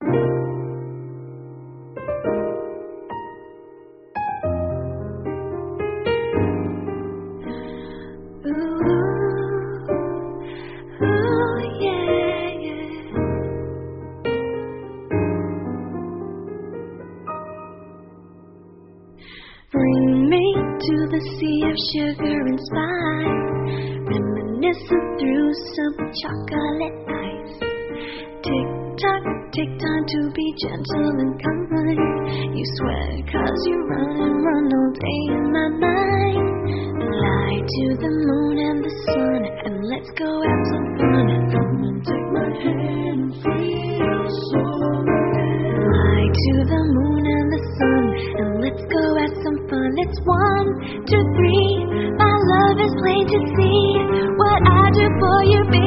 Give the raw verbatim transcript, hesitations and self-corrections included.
Bring me to the sea of sugar and spice, reminiscing through some chocolate ice. Tick tock, take time to be gentle and kind. You sweat cause you run and run all day in my mind. Fly to the moon and the sun and let's go have some fun. Come and take my hand and feel so good. Fly to the moon and the sun and let's go have some fun. It's one, two, three. My love is plain to see. What I do for you, baby.